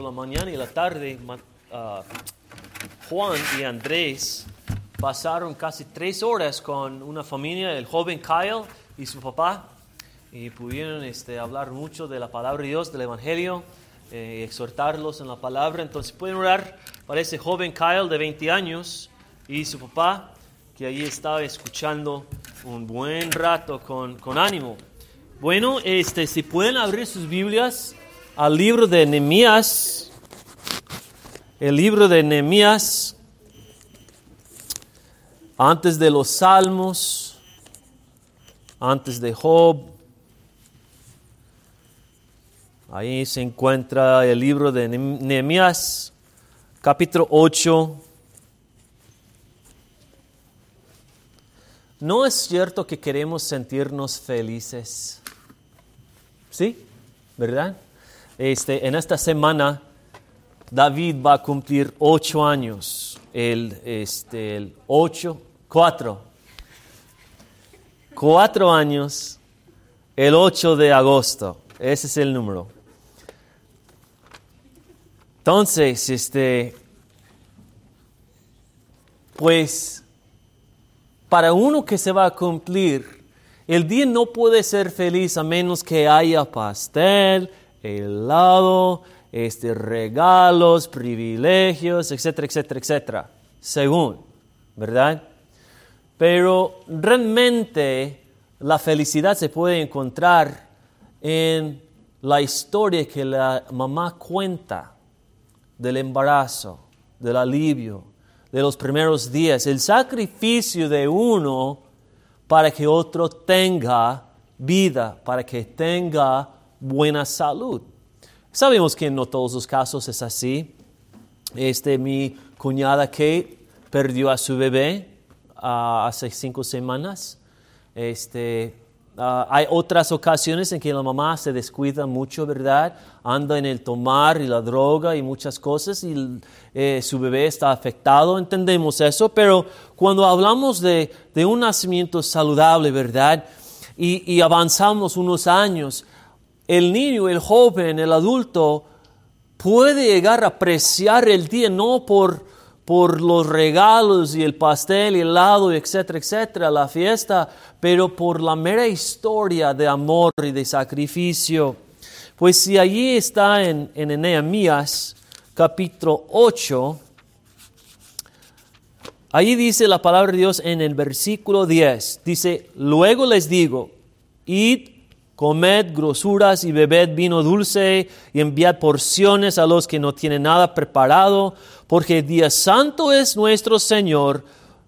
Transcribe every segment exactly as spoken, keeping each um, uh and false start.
la mañana y la tarde, uh, Juan y Andrés pasaron casi tres horas con una familia, el joven Kyle y su papá, y pudieron este, hablar mucho de la palabra de Dios, del Evangelio, eh, y exhortarlos en la palabra. Entonces pueden orar para ese joven Kyle de veinte años y su papá, que allí estaba escuchando un buen rato con, con ánimo. Bueno, este, si pueden abrir sus Biblias al libro de Nehemías, el libro de Nehemías, antes de los Salmos, antes de Job, ahí se encuentra el libro de Nehemías, capítulo ocho. ¿No es cierto que queremos sentirnos felices? ¿Sí? ¿Verdad? Este, en esta semana, David va a cumplir ocho años. El, este, el ocho, cuatro. Cuatro años, el ocho de agosto. Ese es el número. Entonces, este, pues, para uno que se va a cumplir, el día no puede ser feliz a menos que haya pastel, helado, este, regalos, privilegios, etcétera, etcétera, etcétera. Según, ¿verdad? Pero realmente la felicidad se puede encontrar en la historia que la mamá cuenta del embarazo, del alivio, de los primeros días, el sacrificio de uno para que otro tenga vida, para que tenga buena salud. Sabemos que no todos los casos es así. Este, mi cuñada Kate perdió a su bebé uh, hace cinco semanas. Este, uh, hay otras ocasiones en que la mamá se descuida mucho, ¿verdad? Anda en el tomar y la droga y muchas cosas y eh, su bebé está afectado, entendemos eso, pero cuando hablamos de, de un nacimiento saludable, ¿verdad? Y, y avanzamos unos años, el niño, el joven, el adulto puede llegar a apreciar el día no por, por los regalos y el pastel y el helado, etcétera, etcétera, la fiesta, pero por la mera historia de amor y de sacrificio. Pues si allí está en, en Nehemías, capítulo ocho, allí dice la palabra de Dios en el versículo diez, dice, luego les digo, id, comed grosuras y bebed vino dulce y enviad porciones a los que no tienen nada preparado, porque el día santo es nuestro Señor,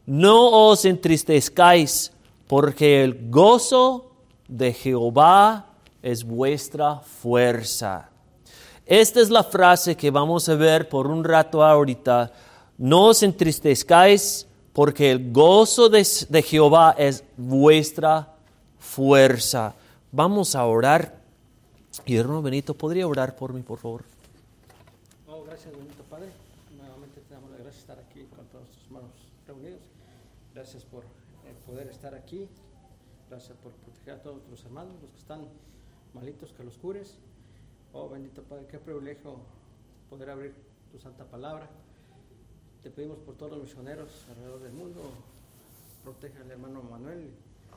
no os entristezcáis, porque el gozo de Jehová es vuestra fuerza. Esta es la frase que vamos a ver por un rato ahorita. No os entristezcáis, porque el gozo de, de Jehová es vuestra fuerza. Vamos a orar. Y hermano Benito, ¿podría orar por mí, por favor? Oh, gracias, bonito Padre. Nuevamente te damos la gracia de estar aquí con todos tus hermanos reunidos. Gracias por eh, poder estar aquí. Gracias por proteger a todos los hermanos, los que están malitos, que los cures. Oh, bendito Padre, qué privilegio poder abrir tu santa palabra. Te pedimos por todos los misioneros alrededor del mundo. Protege al hermano Manuel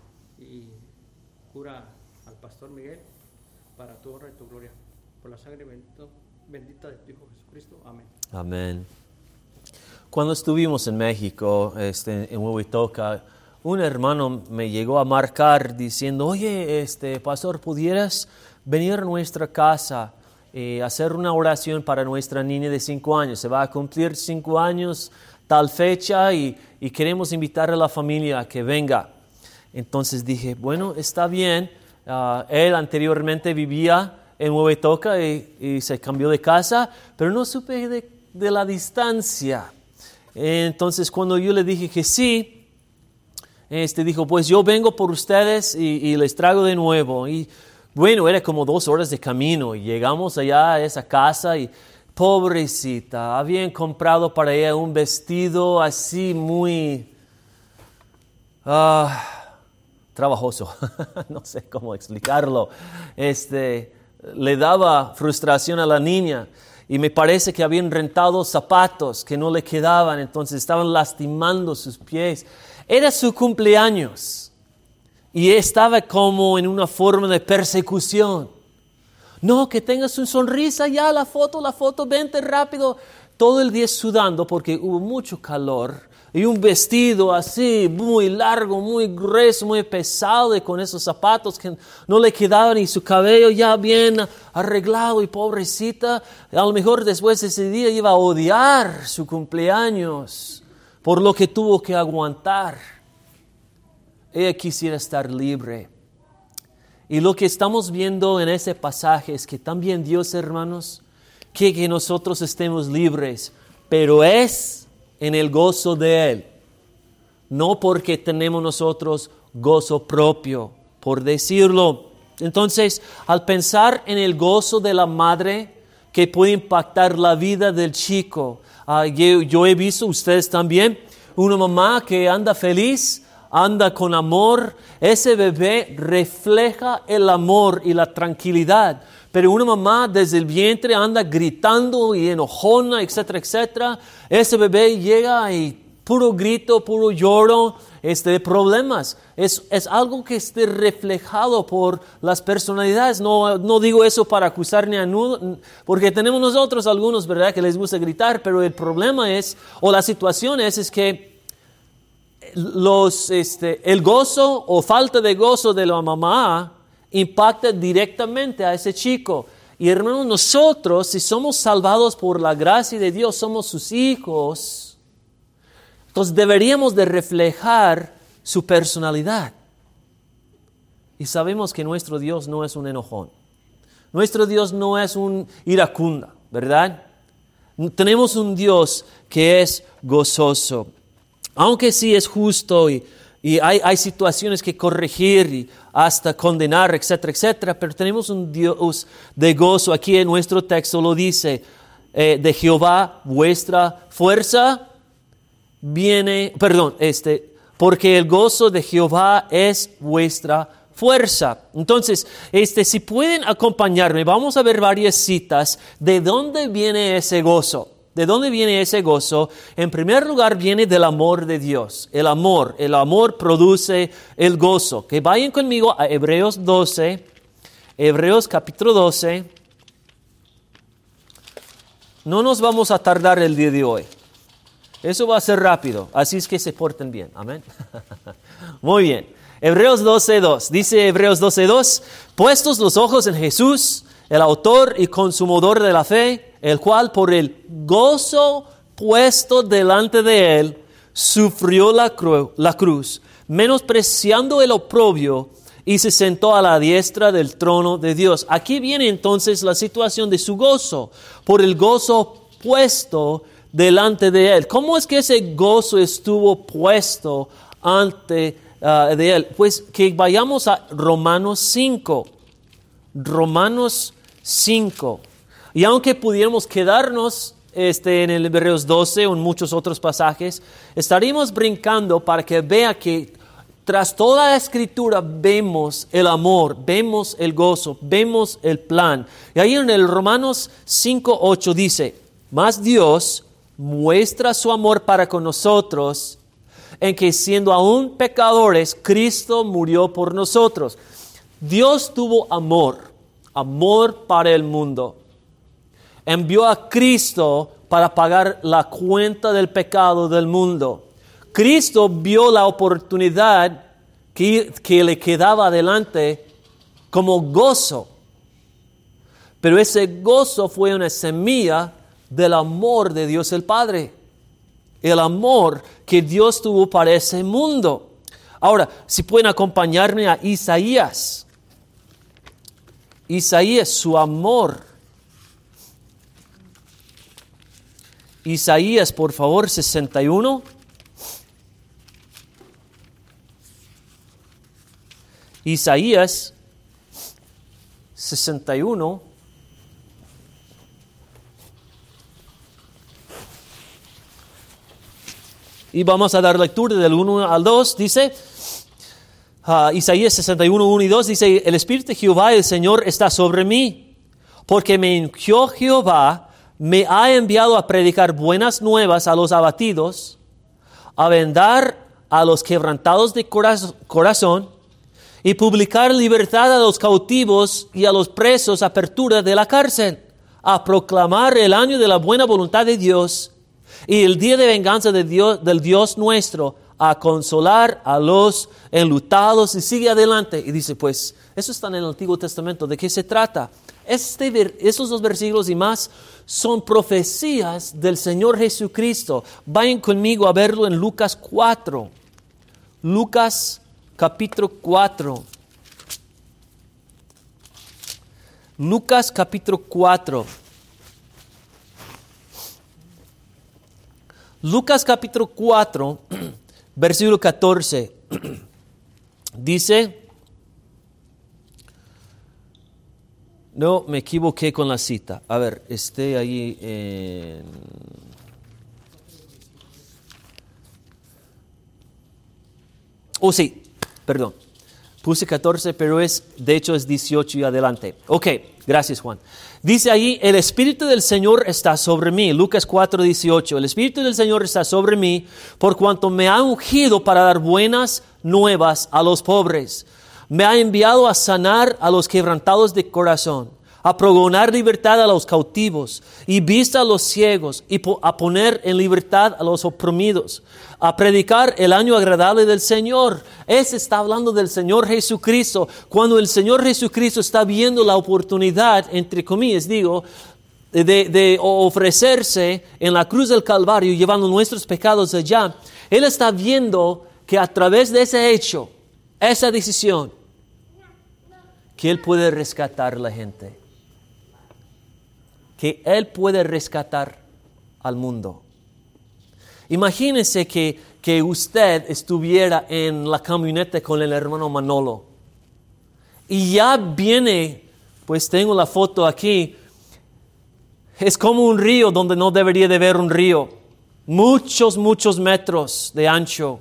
y cura al pastor Miguel para tu honra y tu gloria. Por la sangre bendito, bendita de tu Hijo Jesucristo. Amén. Amén. Cuando estuvimos en México, este, en Huehuetoca, un hermano me llegó a marcar diciendo, oye, este, pastor, ¿pudieras venir a nuestra casa y eh, hacer una oración para nuestra niña de cinco años? Se va a cumplir cinco años tal fecha y, y queremos invitar a la familia a que venga. Entonces dije, bueno, está bien. Uh, él anteriormente vivía en Huehuetoca y, y se cambió de casa, pero no supe de, de la distancia. Entonces cuando yo le dije que sí, este dijo, pues yo vengo por ustedes y, y les traigo de nuevo. Y bueno, era como dos horas de camino y llegamos allá a esa casa y pobrecita, habían comprado para ella un vestido así muy uh, trabajoso, no sé cómo explicarlo. Este, le daba frustración a la niña. y me parece que habían rentado zapatos que no le quedaban, entonces estaban lastimando sus pies. Era su cumpleaños y estaba como en una forma de persecución. No, que tengas una sonrisa, ya la foto, la foto, vente rápido. Todo el día sudando porque hubo mucho calor. Y un vestido así, muy largo, muy grueso, muy pesado, y con esos zapatos que no le quedaban, y su cabello ya bien arreglado, y pobrecita, a lo mejor después de ese día iba a odiar su cumpleaños por lo que tuvo que aguantar. Ella quisiera estar libre. Y lo que estamos viendo en ese pasaje es que también Dios, hermanos, quiere que nosotros estemos libres, pero es en el gozo de Él, no porque tenemos nosotros gozo propio, por decirlo. Entonces, al pensar en el gozo de la madre que puede impactar la vida del chico, uh, yo, yo he visto, ustedes también, una mamá que anda feliz, anda con amor, ese bebé refleja el amor y la tranquilidad. Pero una mamá desde el vientre anda gritando y enojona, etcétera, etcétera. Ese bebé llega y puro grito, puro lloro, este, de problemas. Es, es algo que esté reflejado por las personalidades. No, no digo eso para acusar ni a nudo, porque tenemos nosotros algunos, ¿verdad?, que les gusta gritar, pero el problema es, o la situación es, es que los, este, el gozo o falta de gozo de la mamá impacta directamente a ese chico. Y hermanos, nosotros, si somos salvados por la gracia de Dios, somos sus hijos, entonces deberíamos de reflejar su personalidad. Y sabemos que nuestro Dios no es un enojón. Nuestro Dios no es un iracunda, ¿verdad? Tenemos un Dios que es gozoso. Aunque sí es justo y Y hay, hay situaciones que corregir y hasta condenar, etcétera, etcétera. Pero tenemos un Dios de gozo. Aquí en nuestro texto lo dice, eh, de Jehová vuestra fuerza viene, perdón, este, porque el gozo de Jehová es vuestra fuerza. Entonces, este, si pueden acompañarme, vamos a ver varias citas de dónde viene ese gozo. ¿De dónde viene ese gozo? En primer lugar, viene del amor de Dios. El amor, el amor produce el gozo. Que vayan conmigo a Hebreos doce, Hebreos capítulo doce. No nos vamos a tardar el día de hoy. Eso va a ser rápido, así es que se porten bien. Amén. Muy bien. Hebreos doce dos. Dice Hebreos doce dos, puestos los ojos en Jesús, el autor y consumador de la fe, el cual por el gozo puesto delante de él, sufrió la, cru- la cruz, menospreciando el oprobio, y se sentó a la diestra del trono de Dios. Aquí viene entonces la situación de su gozo, por el gozo puesto delante de él. ¿Cómo es que ese gozo estuvo puesto ante uh, de él? Pues que vayamos a Romanos cinco. Romanos cinco. Y aunque pudiéramos quedarnos este, en el Hebreos doce o en muchos otros pasajes, estaríamos brincando para que vea que tras toda la Escritura vemos el amor, vemos el gozo, vemos el plan. Y ahí en el Romanos cinco ocho dice, mas Dios muestra su amor para con nosotros en que siendo aún pecadores, Cristo murió por nosotros. Dios tuvo amor, amor para el mundo. Envió a Cristo para pagar la cuenta del pecado del mundo. Cristo vio la oportunidad que, que le quedaba adelante como gozo. Pero ese gozo fue una semilla del amor de Dios el Padre. El amor que Dios tuvo para ese mundo. Ahora, si pueden acompañarme a Isaías. Isaías, su amor. Isaías, por favor, sesenta y uno. Isaías sesenta y uno. Y vamos a dar lectura del uno al dos. Dice, uh, Isaías sesenta y uno, uno y dos, dice, el Espíritu de Jehová, el Señor, está sobre mí, porque me ungió Jehová, me ha enviado a predicar buenas nuevas a los abatidos, a vendar a los quebrantados de corazón y publicar libertad a los cautivos y a los presos, apertura de la cárcel, a proclamar el año de la buena voluntad de Dios y el día de venganza de Dios, del Dios nuestro, a consolar a los enlutados. Y sigue adelante y dice, pues, eso está en el Antiguo Testamento. ¿De qué se trata? Este, esos dos versículos y más son profecías del Señor Jesucristo. Vayan conmigo a verlo en Lucas cuatro. Lucas capítulo cuatro. Lucas capítulo cuatro. Lucas capítulo cuatro, versículo catorce. Dice... No, me equivoqué con la cita. A ver, esté ahí en... Oh, sí, perdón. Puse catorce, pero es, de hecho es dieciocho y adelante. Ok, gracias Juan. Dice ahí, el Espíritu del Señor está sobre mí. Lucas cuatro, dieciocho. El Espíritu del Señor está sobre mí por cuanto me ha ungido para dar buenas nuevas a los pobres. Me ha enviado a sanar a los quebrantados de corazón, a pregonar libertad a los cautivos y vista a los ciegos, y a poner en libertad a los oprimidos, a predicar el año agradable del Señor. Ese está hablando del Señor Jesucristo. Cuando el Señor Jesucristo está viendo la oportunidad, entre comillas digo, de, de ofrecerse en la cruz del Calvario, llevando nuestros pecados allá, Él está viendo que a través de ese hecho, esa decisión, que Él puede rescatar a la gente. Que Él puede rescatar al mundo. Imagínese que, que usted estuviera en la camioneta con el hermano Manolo. Y ya viene, pues tengo la foto aquí. Es como un río donde no debería de haber un río. Muchos, muchos metros de ancho.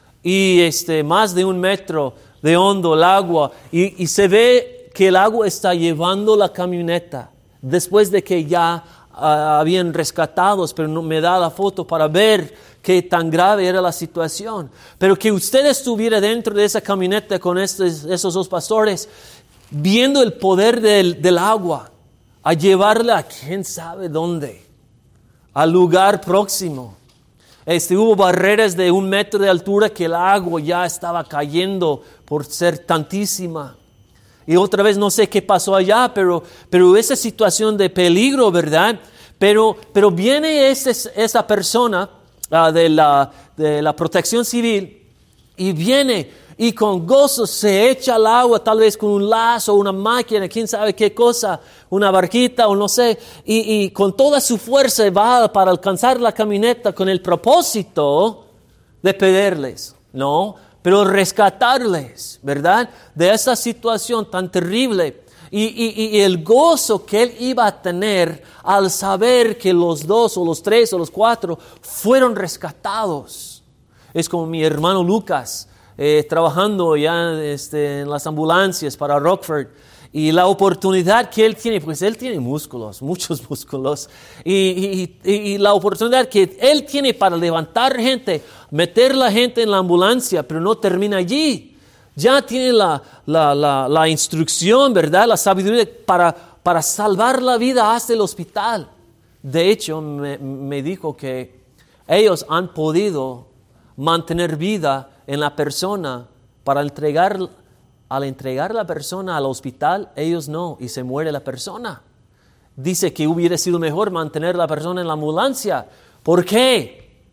Y este, más de un metro de hondo el agua, y, y se ve que el agua está llevando la camioneta después de que ya uh, habían rescatados, pero no me da la foto para ver qué tan grave era la situación. Pero que usted estuviera dentro de esa camioneta con estos, esos dos pastores, viendo el poder del, del agua, a llevarla a quién sabe dónde, al lugar próximo. Este, hubo barreras de un metro de altura que el agua ya estaba cayendo por ser tantísima. Y otra vez no sé qué pasó allá, pero, pero esa situación de peligro, ¿verdad? Pero, pero viene ese, esa persona uh, de, la, de la protección civil y viene y con gozo se echa al agua, tal vez con un lazo, una máquina, quién sabe qué cosa, una barquita o no sé, y, y con toda su fuerza va para alcanzar la camioneta con el propósito de pedirles, ¿no? Pero rescatarles, ¿verdad? De esa situación tan terrible. Y, y, y el gozo que él iba a tener al saber que los dos o los tres o los cuatro fueron rescatados. Es como mi hermano Lucas, eh, trabajando ya este, en las ambulancias para Rockford. Y la oportunidad que él tiene, pues él tiene músculos, muchos músculos. Y, y, y, y la oportunidad que él tiene para levantar gente, meter la gente en la ambulancia, pero no termina allí. Ya tiene la, la, la, la instrucción, ¿verdad? La sabiduría para, para salvar la vida hasta el hospital. De hecho, me, me dijo que ellos han podido mantener vida en la persona para entregar. Al entregar la persona al hospital, ellos no, y se muere la persona. Dice que hubiera sido mejor mantener la persona en la ambulancia. ¿Por qué?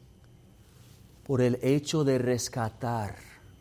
Por el hecho de rescatar.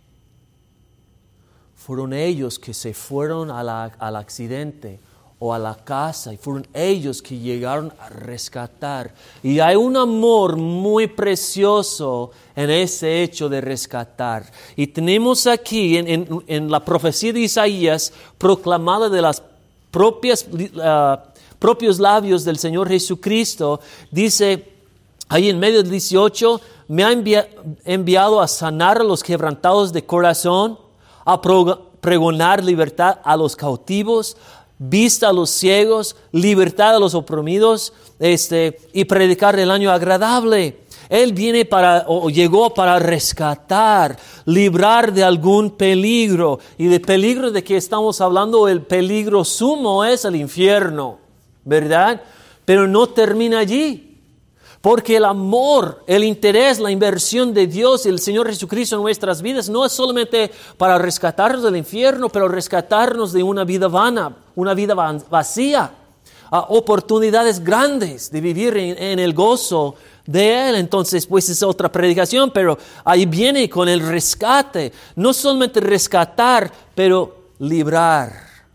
Fueron ellos que se fueron a la, al accidente o a la casa, y fueron ellos que llegaron a rescatar. Y hay un amor muy precioso en ese hecho de rescatar. Y tenemos aquí en, en, en la profecía de Isaías, proclamada de las propias, uh, propios labios del Señor Jesucristo, dice ahí en medio del dieciocho, me ha envia, enviado a sanar a los quebrantados de corazón, a pro, pregonar libertad a los cautivos, vista a los ciegos, libertad a los oprimidos, este, y predicar el año agradable. Él viene para, o llegó para rescatar, librar de algún peligro. Y de peligro de que estamos hablando, el peligro sumo es el infierno, ¿verdad? Pero no termina allí. Porque el amor, el interés, la inversión de Dios y el Señor Jesucristo en nuestras vidas no es solamente para rescatarnos del infierno, pero rescatarnos de una vida vana, una vida vacía, uh, oportunidades grandes de vivir en, en el gozo de Él. Entonces, pues es otra predicación, pero ahí viene con el rescate. No solamente rescatar, pero librar.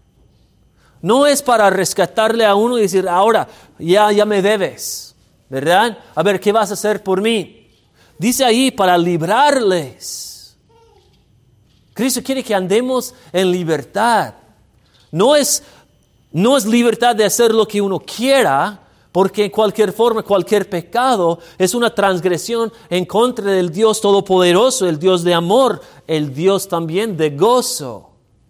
No es para rescatarle a uno y decir, ahora ya, ya me debes. ¿Verdad? A ver, ¿qué vas a hacer por mí? Dice ahí, para librarles. Cristo quiere que andemos en libertad. No es, no es libertad de hacer lo que uno quiera, porque en cualquier forma, cualquier pecado es una transgresión en contra del Dios Todopoderoso, el Dios de amor, el Dios también de gozo.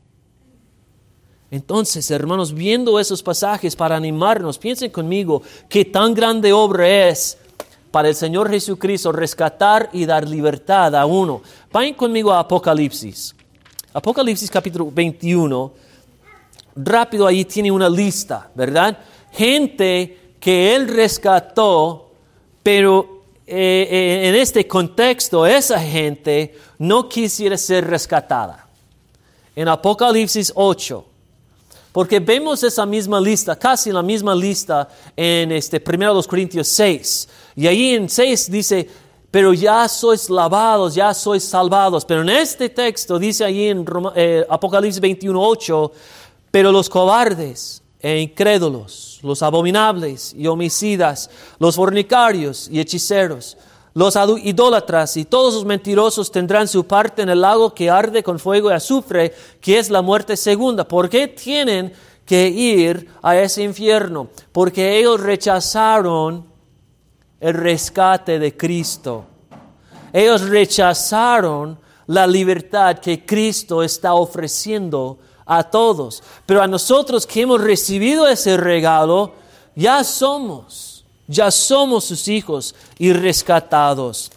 Entonces, hermanos, viendo esos pasajes para animarnos, piensen conmigo qué tan grande obra es para el Señor Jesucristo rescatar y dar libertad a uno. Vayan conmigo a Apocalipsis. Apocalipsis capítulo veintiuno. Rápido, ahí tiene una lista, ¿verdad? Gente que Él rescató, pero eh, eh, en este contexto, esa gente no quisiera ser rescatada. En Apocalipsis ocho. Porque vemos esa misma lista, casi la misma lista en este primero Corintios seis. Y ahí en seis dice, pero ya sois lavados, ya sois salvados. Pero en este texto dice ahí en Roma, eh, Apocalipsis veintiuno ocho, pero los cobardes e incrédulos, los abominables y homicidas, los fornicarios y hechiceros, los idólatras y todos los mentirosos tendrán su parte en el lago que arde con fuego y azufre, que es la muerte segunda. ¿Por qué tienen que ir a ese infierno? Porque ellos rechazaron el rescate de Cristo. Ellos rechazaron la libertad que Cristo está ofreciendo a todos. Pero a nosotros que hemos recibido ese regalo, ya somos. Ya somos sus hijos y rescatados.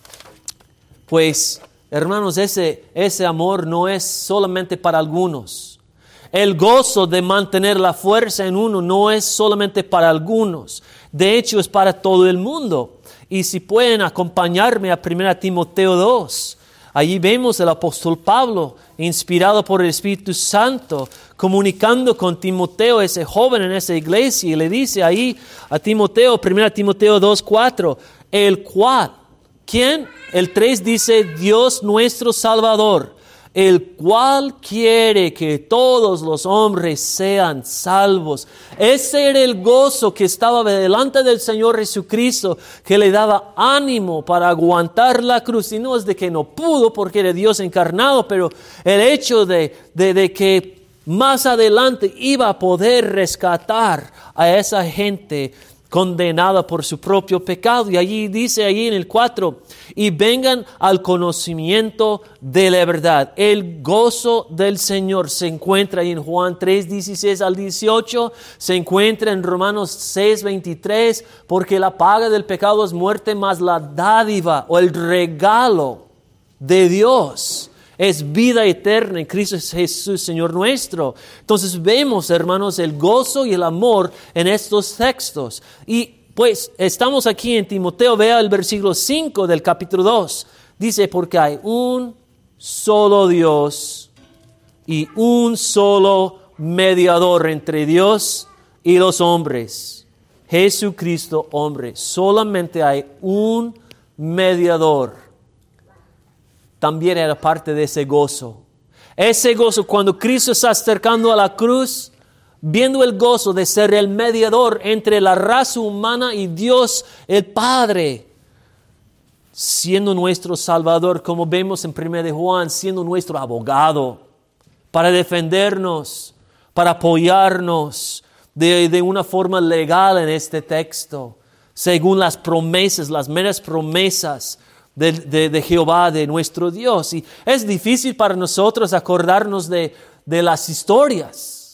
Pues, hermanos, ese, ese amor no es solamente para algunos. El gozo de mantener la fuerza en uno no es solamente para algunos. De hecho, es para todo el mundo. Y si pueden acompañarme a primera Timoteo dos. Allí vemos el apóstol Pablo, inspirado por el Espíritu Santo, comunicando con Timoteo, ese joven en esa iglesia, y le dice ahí a Timoteo, primera Timoteo dos cuatro, el cual, ¿quién? El tres dice, Dios nuestro Salvador, el cual quiere que todos los hombres sean salvos. Ese era el gozo que estaba delante del Señor Jesucristo, que le daba ánimo para aguantar la cruz. Y no es de que no pudo porque era Dios encarnado, pero el hecho de, de, de que más adelante iba a poder rescatar a esa gente condenada por su propio pecado. Y allí dice, allí en el cuatro, y vengan al conocimiento de la verdad. El gozo del Señor se encuentra ahí en Juan tres, dieciséis al dieciocho, se encuentra en Romanos seis, veintitrés, porque la paga del pecado es muerte, más la dádiva o el regalo de Dios es vida eterna en Cristo Jesús, Señor nuestro. Entonces vemos, hermanos, el gozo y el amor en estos textos. Y pues estamos aquí en Timoteo, vea el versículo cinco del capítulo dos. Dice, porque hay un solo Dios y un solo mediador entre Dios y los hombres. Jesucristo, hombre. Solamente hay un mediador. También era parte de ese gozo. Ese gozo cuando Cristo está acercando a la cruz, viendo el gozo de ser el mediador entre la raza humana y Dios el Padre, siendo nuestro Salvador, como vemos en primera de Juan, siendo nuestro abogado, para defendernos, para apoyarnos de, de una forma legal en este texto, según las promesas, las meras promesas De, de, de Jehová, de nuestro Dios. Y es difícil para nosotros acordarnos de, de las historias,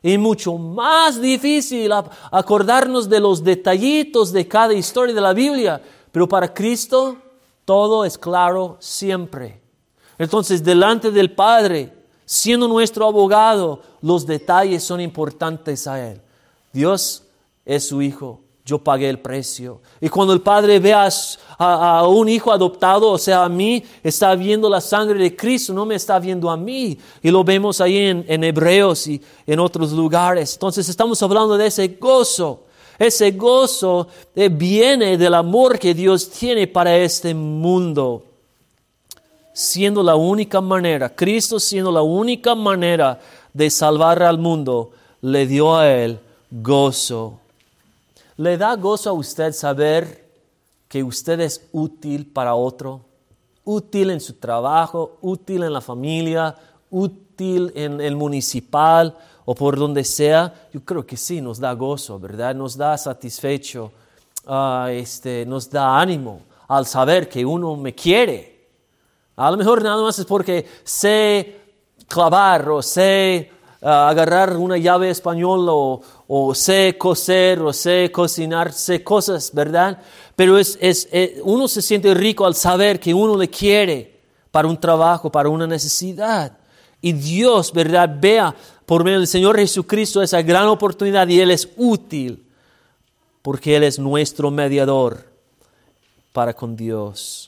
y mucho más difícil acordarnos de los detallitos de cada historia de la Biblia. Pero para Cristo todo es claro siempre. Entonces, delante del Padre, siendo nuestro abogado, los detalles son importantes a Él. Dios es su Hijo. Yo pagué el precio. Y cuando el Padre ve a, a, a un hijo adoptado, o sea, a mí, está viendo la sangre de Cristo, no me está viendo a mí. Y lo vemos ahí en, en Hebreos y en otros lugares. Entonces estamos hablando de ese gozo. Ese gozo eh, viene del amor que Dios tiene para este mundo. Siendo la única manera, Cristo siendo la única manera de salvar al mundo, le dio a Él gozo. ¿Le da gozo a usted saber que usted es útil para otro? Útil en su trabajo, útil en la familia, útil en el municipal o por donde sea. Yo creo que sí, nos da gozo, ¿verdad? Nos da satisfecho, uh, este, nos da ánimo al saber que uno me quiere. A lo mejor nada más es porque sé clavar o sé uh, agarrar una llave española o, o sé coser o sé cocinar, sé cosas, ¿verdad? Pero es, es, es, uno se siente rico al saber que uno le quiere para un trabajo, para una necesidad. Y Dios, ¿verdad? Vea por medio del Señor Jesucristo esa gran oportunidad y Él es útil porque Él es nuestro mediador para con Dios.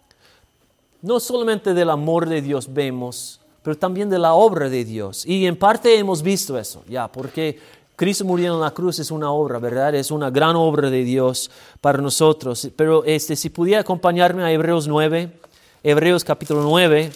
No solamente del amor de Dios vemos, pero también de la obra de Dios. Y en parte hemos visto eso, ya, porque Cristo muriendo en la cruz es una obra, ¿verdad? Es una gran obra de Dios para nosotros. Pero este, si pudiera acompañarme a Hebreos nueve, Hebreos capítulo nueve,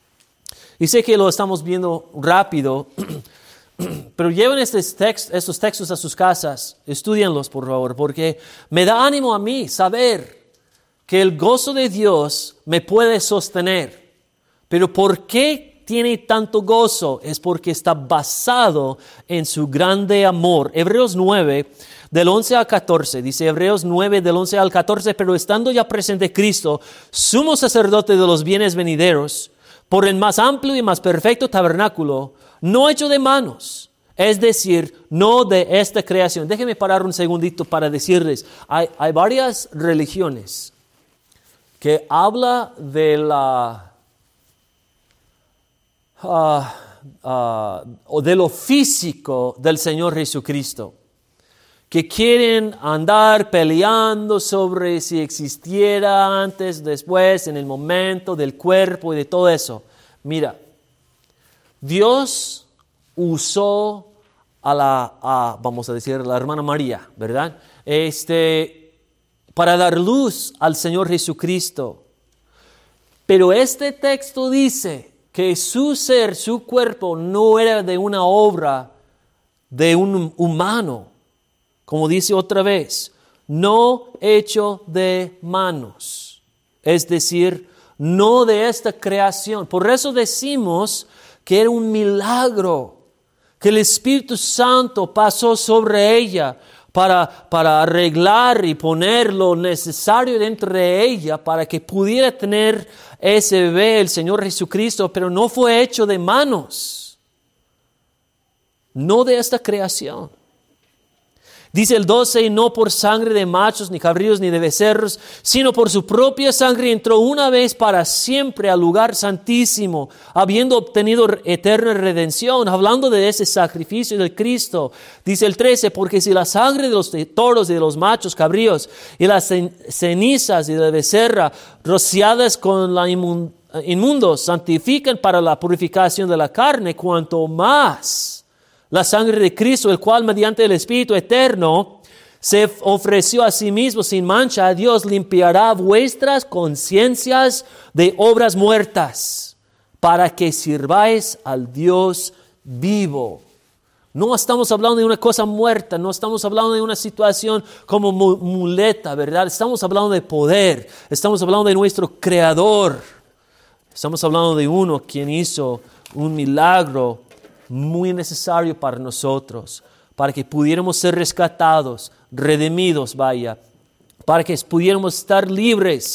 y sé que lo estamos viendo rápido, pero lleven estos, text, estos textos a sus casas, estudienlos por favor, porque me da ánimo a mí saber que el gozo de Dios me puede sostener. Pero ¿por qué tiene tanto gozo? Es porque está basado en su grande amor. Hebreos nueve, del once al catorce, dice Hebreos nueve, del once al catorce, pero estando ya presente Cristo, sumo sacerdote de los bienes venideros, por el más amplio y más perfecto tabernáculo, no hecho de manos, es decir, no de esta creación. Déjenme parar un segundito para decirles, hay, hay varias religiones que habla de la uh, uh, o de lo físico del Señor Jesucristo, que quieren andar peleando sobre si existiera antes, después, en el momento del cuerpo y de todo eso. Mira, Dios usó a la, a, vamos a decir, la hermana María, ¿verdad? Este para dar luz al Señor Jesucristo. Pero este texto dice que su ser, su cuerpo, no era de una obra de un humano. Como dice otra vez, no hecho de manos. Es decir, no de esta creación. Por eso decimos que era un milagro, que el Espíritu Santo pasó sobre ella Para, para arreglar y poner lo necesario dentro de ella para que pudiera tener ese bebé, el Señor Jesucristo, pero no fue hecho de manos, no de esta creación. Dice el doce, y no por sangre de machos, ni cabríos, ni de becerros, sino por su propia sangre entró una vez para siempre al lugar santísimo, habiendo obtenido eterna redención. Hablando de ese sacrificio de Cristo, dice el trece, porque si la sangre de los toros y de los machos cabríos y las cenizas y de la becerra rociadas con la inmund- inmundos santifican para la purificación de la carne, cuanto más la sangre de Cristo, el cual mediante el Espíritu eterno se ofreció a sí mismo sin mancha a Dios, limpiará vuestras conciencias de obras muertas para que sirváis al Dios vivo. No estamos hablando de una cosa muerta, no estamos hablando de una situación como muleta, ¿verdad? Estamos hablando de poder, estamos hablando de nuestro Creador, estamos hablando de uno quien hizo un milagro muy necesario para nosotros, para que pudiéramos ser rescatados, redimidos, vaya, para que pudiéramos estar libres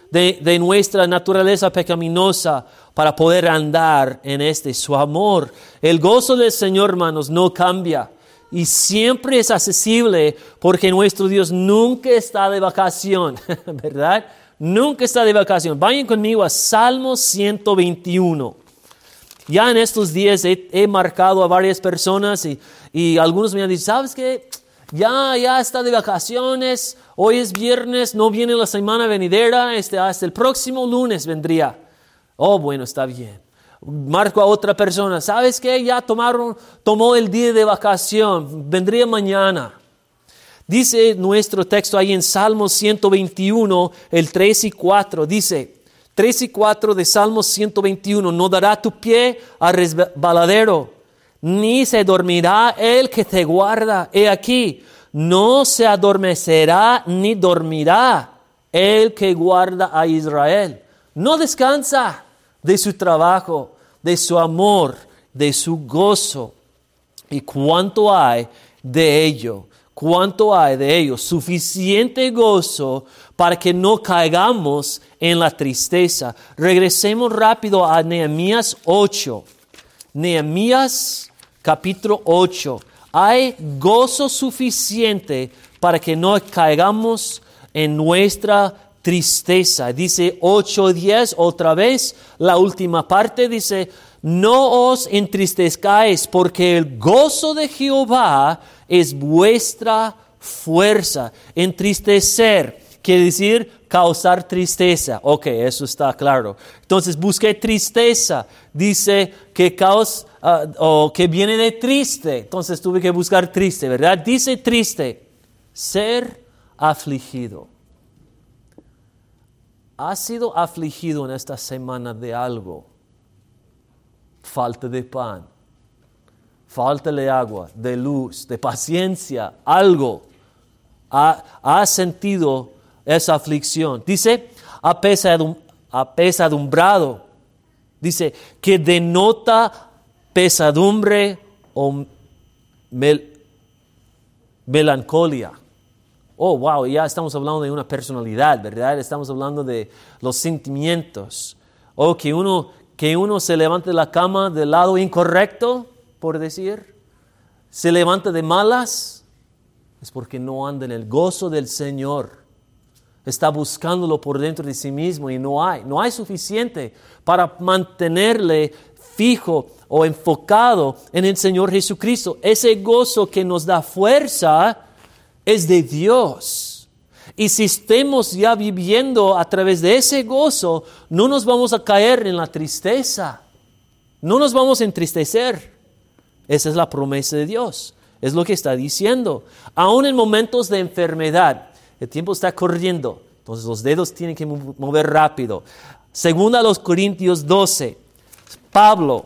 de, de nuestra naturaleza pecaminosa para poder andar en este su amor. El gozo del Señor, hermanos, no cambia y siempre es accesible porque nuestro Dios nunca está de vacación, ¿verdad? Nunca está de vacación. Vayan conmigo a Salmo ciento veintiuno. Ya en estos días he, he marcado a varias personas y, y algunos me han dicho, ¿sabes qué? Ya, ya está de vacaciones, hoy es viernes, no viene la semana venidera, este, hasta el próximo lunes vendría. Oh, bueno, está bien. Marco a otra persona, ¿sabes qué? Ya tomaron, tomó el día de vacación, vendría mañana. Dice nuestro texto ahí en Salmo ciento veintiuno, el tres y cuatro, dice, tres y cuatro de Salmo ciento veintiuno, no dará tu pie a resbaladero, ni se dormirá el que te guarda. He aquí, no se adormecerá ni dormirá el que guarda a Israel. No descansa de su trabajo, de su amor, de su gozo. ¿Y cuánto hay de ello? ¿Cuánto hay de ello? Suficiente gozo para que no caigamos en la tristeza. Regresemos rápido a Nehemías ocho. Nehemías capítulo ocho. Hay gozo suficiente para que no caigamos en nuestra tristeza. Dice ocho diez otra vez, la última parte dice, no os entristezcáis porque el gozo de Jehová es vuestra fuerza. Entristecer quiere decir causar tristeza. Ok, eso está claro. Entonces busqué tristeza. Dice que causa uh, o que viene de triste. Entonces tuve que buscar triste, ¿verdad? Dice triste, ser afligido. ¿Has sido afligido en esta semana de algo? Falta de pan, falta de agua, de luz, de paciencia, algo. ¿Ha, ha sentido esa aflicción? Dice, apesadum, apesadumbrado. Dice, que denota pesadumbre o mel, melancolía. Oh, wow, ya estamos hablando de una personalidad, ¿verdad? Estamos hablando de los sentimientos. O que uno, que uno se levante de la cama del lado incorrecto, por decir. Se levanta de malas. Es porque no anda en el gozo del Señor. Está buscándolo por dentro de sí mismo y no hay. No hay suficiente para mantenerle fijo o enfocado en el Señor Jesucristo. Ese gozo que nos da fuerza es de Dios. Y si estemos ya viviendo a través de ese gozo, no nos vamos a caer en la tristeza. No nos vamos a entristecer. Esa es la promesa de Dios. Es lo que está diciendo. Aún en momentos de enfermedad, el tiempo está corriendo, entonces los dedos tienen que mover rápido. Segunda a los Corintios doce, Pablo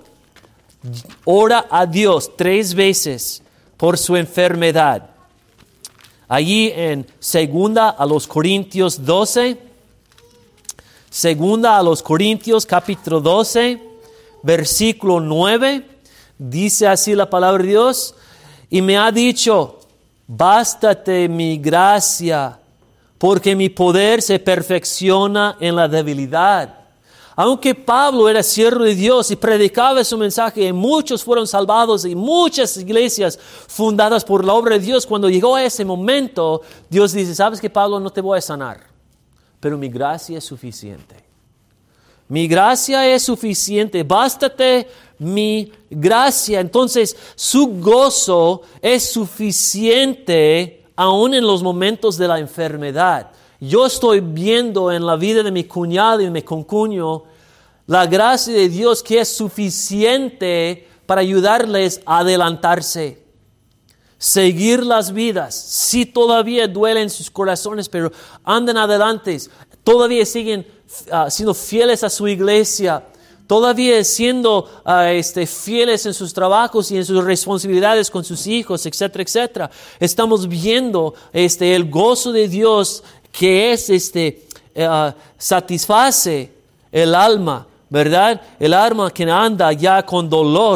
ora a Dios tres veces por su enfermedad. Allí en Segunda a los Corintios doce, Segunda a los Corintios capítulo doce, versículo nueve, dice así la palabra de Dios, y me ha dicho, bástate mi gracia, porque mi poder se perfecciona en la debilidad. Aunque Pablo era siervo de Dios y predicaba su mensaje, y muchos fueron salvados y muchas iglesias fundadas por la obra de Dios, cuando llegó a ese momento, Dios dice, ¿sabes qué, Pablo? No te voy a sanar, pero mi gracia es suficiente. Mi gracia es suficiente, bástate mi gracia. Entonces, su gozo es suficiente aún en los momentos de la enfermedad. Yo estoy viendo en la vida de mi cuñado y mi concuño la gracia de Dios que es suficiente para ayudarles a adelantarse, seguir las vidas. Sí, todavía duelen sus corazones, pero andan adelante. Todavía siguen uh, siendo fieles a su iglesia. Todavía siendo uh, este, fieles en sus trabajos y en sus responsabilidades con sus hijos, etcétera, etcétera. Estamos viendo este, el gozo de Dios que es este uh, satisface el alma, ¿verdad? El alma que anda ya con dolor,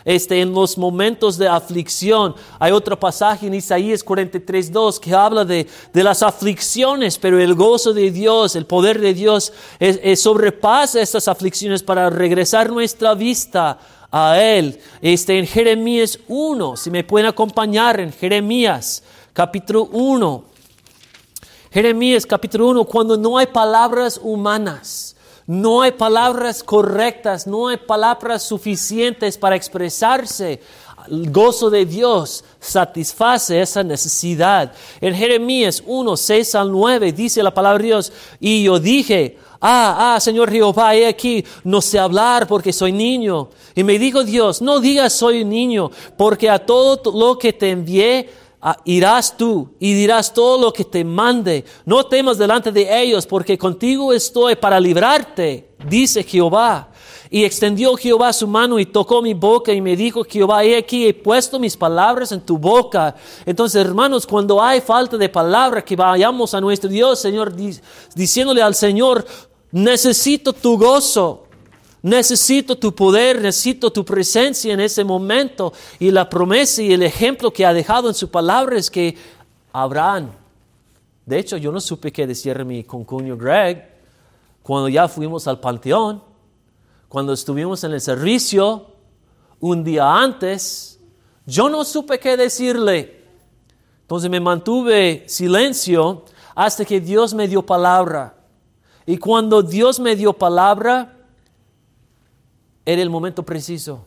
este, en los momentos de aflicción. Hay otro pasaje en Isaías cuarenta y tres, dos que habla de, de las aflicciones, pero el gozo de Dios, el poder de Dios es, es sobrepasa estas aflicciones para regresar nuestra vista a Él. Este, en Jeremías uno, si me pueden acompañar en Jeremías capítulo uno. Jeremías capítulo uno, cuando no hay palabras humanas, no hay palabras correctas, no hay palabras suficientes para expresarse, el gozo de Dios satisface esa necesidad. En Jeremías uno, seis al nueve dice la palabra de Dios, y yo dije, ah, ah, Señor Jehová, he aquí, no sé hablar porque soy niño. Y me dijo Dios, no digas soy un niño, porque a todo lo que te envié, Ah, irás tú y dirás todo lo que te mande. No temas delante de ellos, porque contigo estoy para librarte, dice Jehová. Y extendió Jehová su mano y tocó mi boca y me dijo Jehová, he aquí, he puesto mis palabras en tu boca. Entonces, hermanos, cuando hay falta de palabra, que vayamos a nuestro Dios, Señor, diciéndole al Señor, necesito tu gozo. Necesito tu poder, necesito tu presencia en ese momento. Y la promesa y el ejemplo que ha dejado en su palabra es que habrán. De hecho, yo no supe qué decirle a mi concuño Greg cuando ya fuimos al panteón, cuando estuvimos en el servicio un día antes. Yo no supe qué decirle. Entonces me mantuve silencio hasta que Dios me dio palabra. Y cuando Dios me dio palabra, era el momento preciso.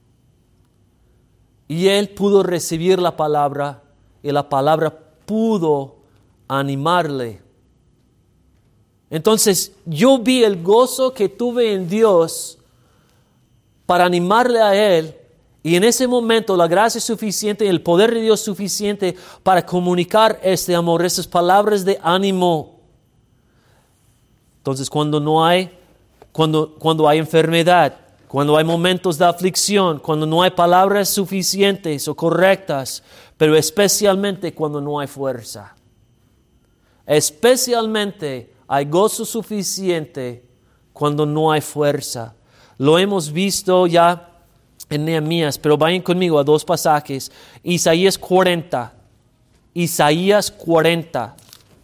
Y él pudo recibir la palabra y la palabra pudo animarle. Entonces yo vi el gozo que tuve en Dios para animarle a él, y en ese momento la gracia suficiente y el poder de Dios suficiente para comunicar este amor, esas palabras de ánimo. Entonces cuando no hay, cuando, cuando hay enfermedad, cuando hay momentos de aflicción, cuando no hay palabras suficientes o correctas, pero especialmente cuando no hay fuerza. Especialmente hay gozo suficiente cuando no hay fuerza. Lo hemos visto ya en Nehemías, pero vayan conmigo a dos pasajes. Isaías cuarenta. Isaías cuarenta.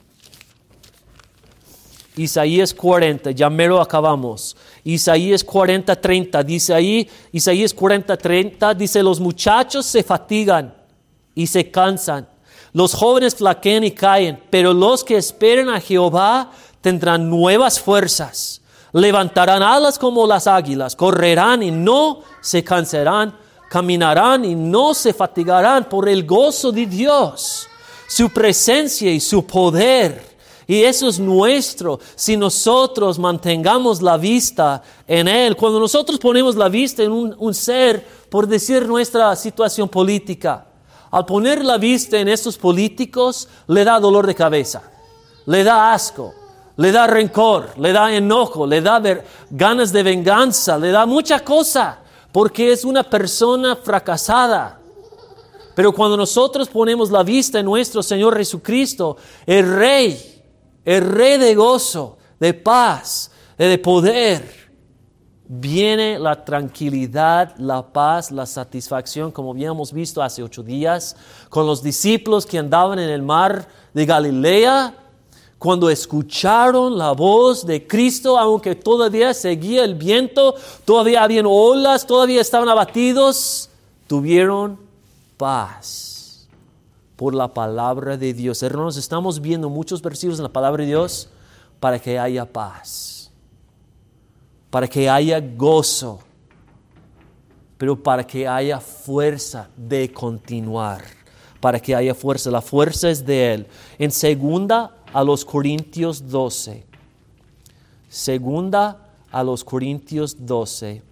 Isaías cuarenta, ya mero acabamos. Isaías cuarenta, treinta, dice ahí, Isaías cuarenta, treinta, dice, los muchachos se fatigan y se cansan, los jóvenes flaquean y caen, pero los que esperen a Jehová tendrán nuevas fuerzas, levantarán alas como las águilas, correrán y no se cansarán, caminarán y no se fatigarán por el gozo de Dios, su presencia y su poder. Y eso es nuestro si nosotros mantengamos la vista en Él. Cuando nosotros ponemos la vista en un, un ser, por decir nuestra situación política, al poner la vista en estos políticos, le da dolor de cabeza, le da asco, le da rencor, le da enojo, le da ver, ganas de venganza, le da mucha cosa, porque es una persona fracasada. Pero cuando nosotros ponemos la vista en nuestro Señor Jesucristo, el Rey, el Rey de gozo, de paz, de poder, viene la tranquilidad, la paz, la satisfacción, como habíamos visto hace ocho días, con los discípulos que andaban en el mar de Galilea, cuando escucharon la voz de Cristo, aunque todavía seguía el viento, todavía habían olas, todavía estaban abatidos, tuvieron paz. Por la palabra de Dios. Hermanos, estamos viendo muchos versículos en la palabra de Dios para que haya paz, para que haya gozo, pero para que haya fuerza de continuar, para que haya fuerza. La fuerza es de Él. En segunda a los Corintios doce, segunda a los Corintios doce,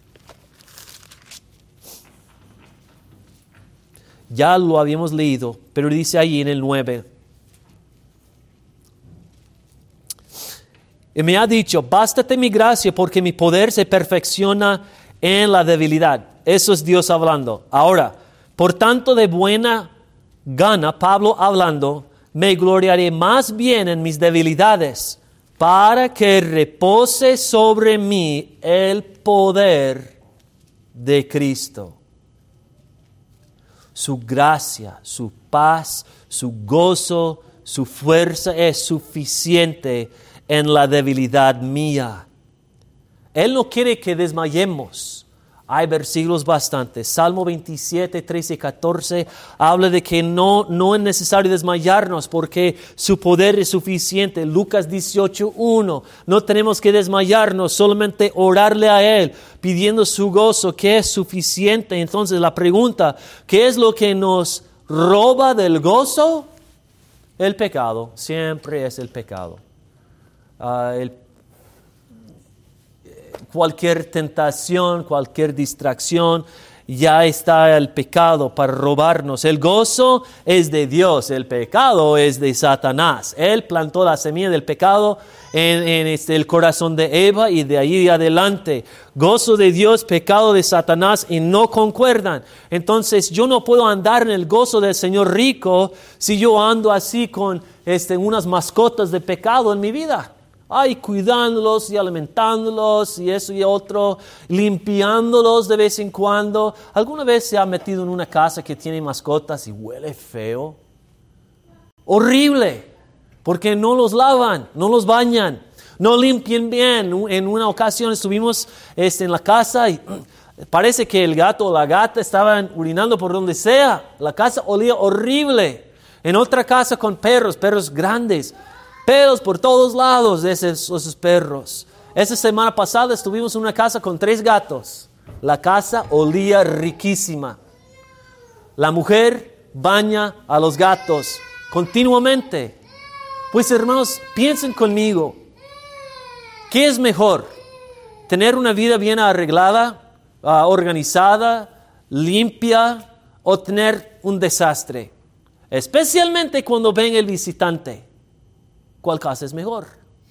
ya lo habíamos leído, pero dice ahí en el nueve. Y me ha dicho, bástate mi gracia porque mi poder se perfecciona en la debilidad. Eso es Dios hablando. Ahora, por tanto de buena gana, Pablo hablando, me gloriaré más bien en mis debilidades para que repose sobre mí el poder de Cristo. su gracia, su paz, su gozo, su fuerza es suficiente en la debilidad mía. Él no quiere que desmayemos. Hay versículos bastantes. Salmo veintisiete, trece y catorce habla de que no, no es necesario desmayarnos porque su poder es suficiente. Lucas dieciocho, uno. No tenemos que desmayarnos, solamente orarle a Él, pidiendo su gozo, que es suficiente. Entonces la pregunta, ¿qué es lo que nos roba del gozo? El pecado, siempre es el pecado. Uh, el Cualquier tentación, cualquier distracción, ya está el pecado para robarnos. El gozo es de Dios, el pecado es de Satanás. Él plantó la semilla del pecado en, en este, el corazón de Eva y de ahí adelante. Gozo de Dios, pecado de Satanás y no concuerdan. Entonces yo no puedo andar en el gozo del Señor rico si yo ando así con este, unas mascotas de pecado en mi vida. Ay, cuidándolos y alimentándolos y eso y otro, limpiándolos de vez en cuando. ¿Alguna vez se ha metido en una casa que tiene mascotas y huele feo? Horrible, porque no los lavan, no los bañan, no limpian bien. En una ocasión estuvimos este, en la casa y parece que el gato o la gata estaban urinando por donde sea. La casa olía horrible. En otra casa con perros, perros grandes. Pelos por todos lados de esos, esos perros. Esa semana pasada estuvimos en una casa con tres gatos. La casa olía riquísima. La mujer baña a los gatos continuamente. Pues hermanos, piensen conmigo. ¿Qué es mejor? ¿Tener una vida bien arreglada, uh, organizada, limpia o tener un desastre? Especialmente cuando ven el visitante. ¿Cuál casa es mejor?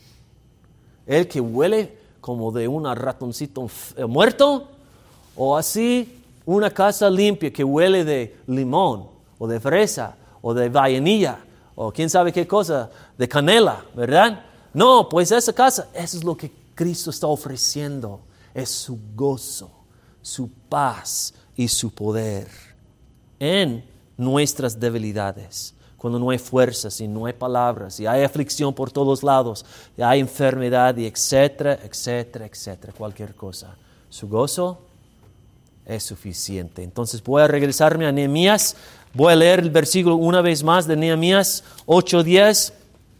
¿El que huele como de un ratoncito muerto? ¿O así una casa limpia que huele de limón o de fresa o de vainilla o quién sabe qué cosa, de canela, ¿verdad? No, pues esa casa, eso es lo que Cristo está ofreciendo. Es su gozo, su paz y su poder en nuestras debilidades. Cuando no hay fuerzas y no hay palabras y hay aflicción por todos lados, y hay enfermedad y etcétera, etcétera, etcétera, cualquier cosa. Su gozo es suficiente. Entonces voy a regresarme a Nehemías. Voy a leer el versículo una vez más de Nehemías ocho diez.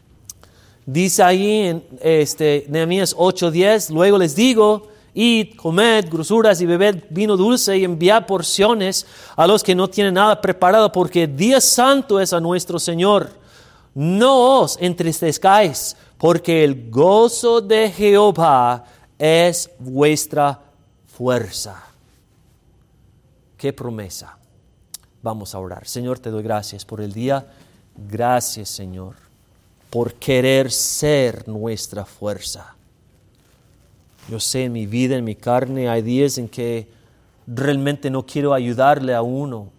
Dice ahí en este, Nehemías ocho diez, luego les digo, id, comed grosuras y bebed vino dulce y enviad porciones a los que no tienen nada preparado, porque día santo es a nuestro Señor. No os entristezcáis, porque el gozo de Jehová es vuestra fuerza. ¡Qué promesa! Vamos a orar. Señor, te doy gracias por el día. Gracias, Señor, por querer ser nuestra fuerza. Yo sé, en mi vida, en mi carne, hay días en que realmente no quiero ayudarle a uno.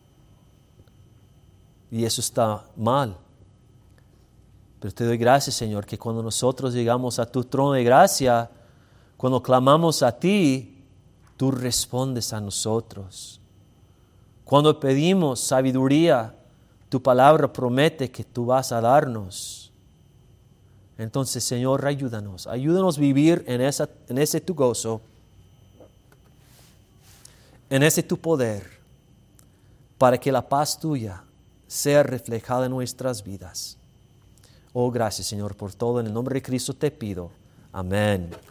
Y eso está mal. Pero te doy gracias, Señor, que cuando nosotros llegamos a tu trono de gracia, cuando clamamos a ti, tú respondes a nosotros. Cuando pedimos sabiduría, tu palabra promete que tú vas a darnos. Entonces, Señor, ayúdanos. Ayúdanos a vivir en, esa, en ese tu gozo, en ese tu poder, para que la paz tuya sea reflejada en nuestras vidas. Oh, gracias, Señor, por todo. En el nombre de Cristo te pido. Amén.